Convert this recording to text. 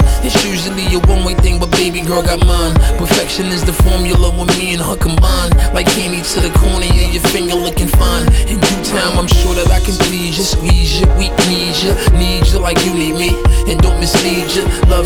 It's usually a one-way thing, but baby girl got mine. Perfection is the formula when me and her combine. Like candy to the corner of your finger looking fine. In due time, I'm sure that I can please you, squeeze you, we need you like you need me, and don't mislead you. Love